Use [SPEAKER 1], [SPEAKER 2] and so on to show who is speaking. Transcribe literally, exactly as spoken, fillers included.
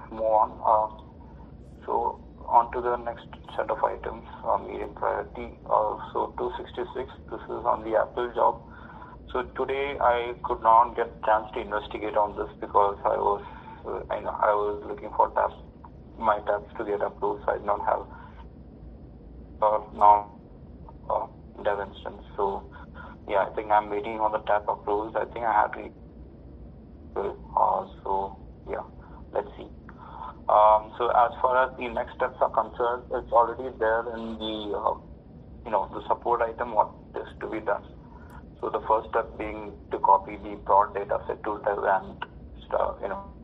[SPEAKER 1] move on. Uh, so on to the next set of items, uh, medium priority. Uh, so two sixty-six, this is on the Apple job. So today I could not get a chance to investigate on this because I was uh, I, know, I was looking for tabs, my tabs to get approved, so I did not have uh, now uh, dev instance. So yeah, I think I'm waiting on the tab approvals. I think I have to. Uh, so yeah, let's see. Um, so as far as the next steps are concerned, it's already there in the uh, you know the support item what is to be done. So the first step being to copy the prod data set to dev and uh, you know